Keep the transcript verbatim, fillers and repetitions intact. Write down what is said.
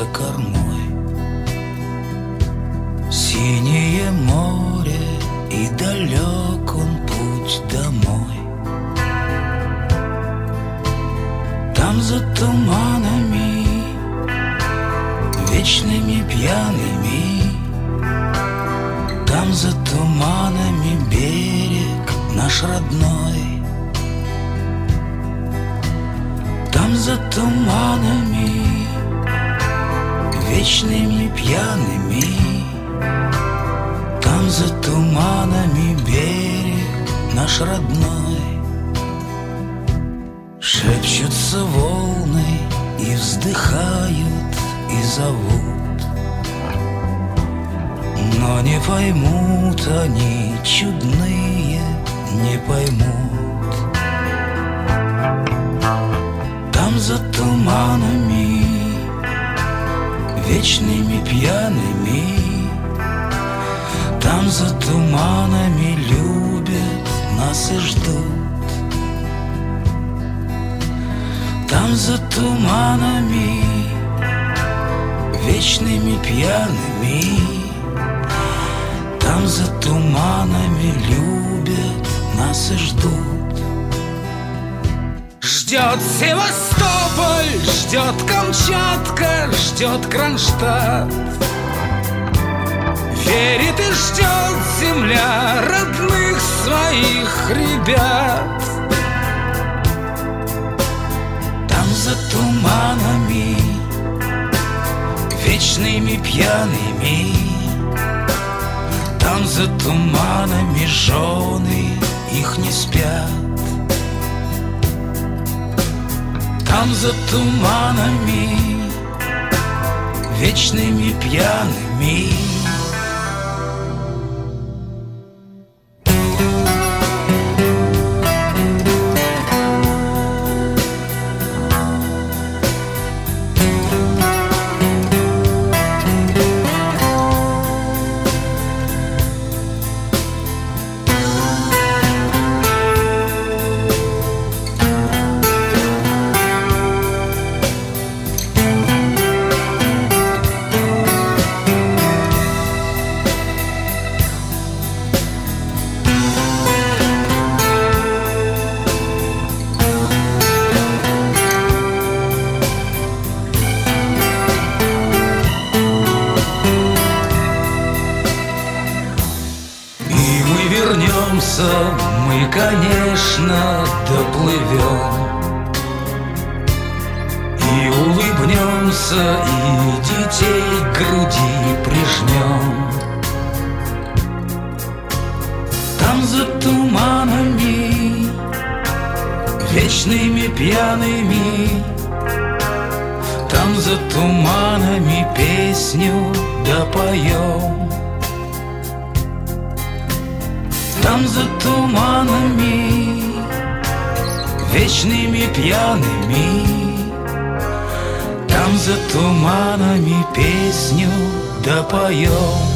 за кормой. Синее море, и далек он путь домой. Там за туманами, вечными пьяными, там за туманами берег наш родной. Там за туманами, вечными пьяными, там за туманами берег наш родной. Шепчутся волны и вздыхают, и зовут, но не поймут они, чудные, не поймут. Там за туманами, вечными пьяными, там за туманами любят нас и ждут. Там за туманами, вечными пьяными, там за туманами любят нас и ждут. Ждет Севастополь, ждет Камчатка, ждет Кронштадт. Верит и ждет земля родных своих ребят. Там за туманами, вечными пьяными, там за туманами жены их не спят. Там за туманами, вечными пьяными. Мы, конечно, доплывем и улыбнемся, и детей к груди прижмем. Там за туманами, вечными пьяными, там за туманами песню допоем. Там за туманами, вечными пьяными, там за туманами песню допоем.